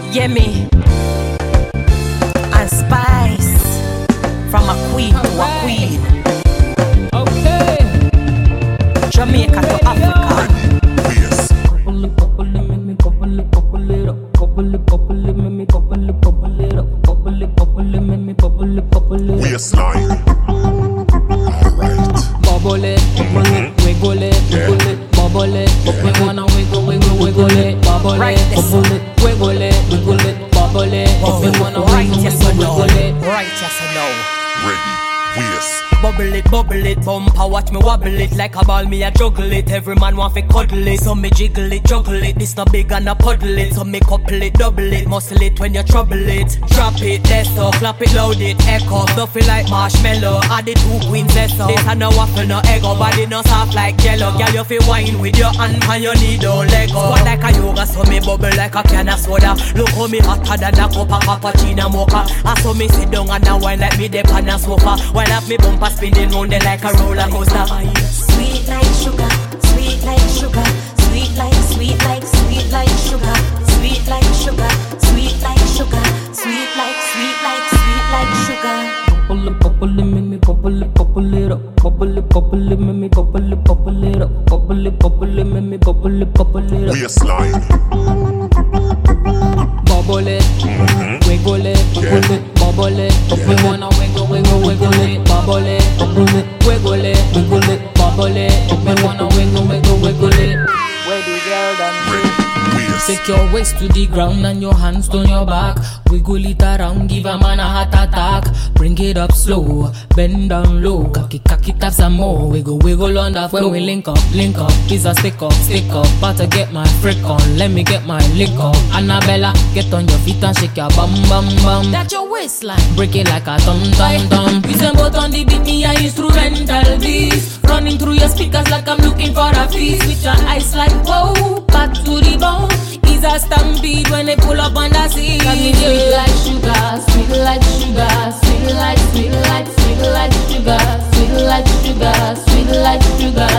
Yeah, me and Spice from a queen to a queen. Okay. Jamaica to Africa. Yes. Couple it, make me couple it up. Couple it, make me couple it up. Couple it, make me couple it up. Waistline. Alright. Bubble it, wiggle it, wiggle it, bubble it. We wanna wiggle it, bubble it, bubble it, wiggle it, bubble it. We wanna Right, yes or no? wiggle it. Right, yes or no? Ready. Waist. Bubble it, bumper, watch me wobble it. Like a ball, me a juggle it. Every man want fi cuddle it, so me jiggle it, juggle it. This not big and a puddle it, so me couple it, double it. Muscle it when you trouble it. Drop it, that's so, clap it, loud it, echo. Stuffy like marshmallow, add the two queens, that's so. This a no waffle, no eggo, body no soft like jello. Girl, you fi wine with your hand and your knee don't let go. Squat like a yoga, so me bubble like a can of soda. Look how me hotter than a cup of cappuccino mocha. I saw me sit down and a wine like me dip on a sofa. While up me bumper spinning round there like a roller coaster. Sweet like sugar, sweet like sugar, sweet like sugar, sweet like sugar, sweet like sugar, sweet like sugar. Couple it, make me couple it up. Couple it, make me couple it up. Couple it, make me couple it up. Waistline. Bubble it, wiggle it, bubble it. We wanna wiggle it, bubble it, wiggle it, bubble it. We wanna wiggle it. Where the girl done? Ready. Waist. Take your waist to the ground and your hands on your back. Wiggle it around, give a man a heart attack. Bring it up slow, bend down low. Cock it, tap some more. Wiggle on that when we link up. Is a stick up. About to get my freak on, let me get my lick up. Annabella, get on your feet and shake your bum. That's your waistline. Break it like a thumb. We send both on the beat, me a instrumental beast. Running through your speakers like I'm looking for a feast. With your eyes like whoa, back to the bone. Is a stampede when they pull up on the scene. Sweet like sugar, sweet like sugar, sweet like sugar, sweet like sugar, sweet like sugar.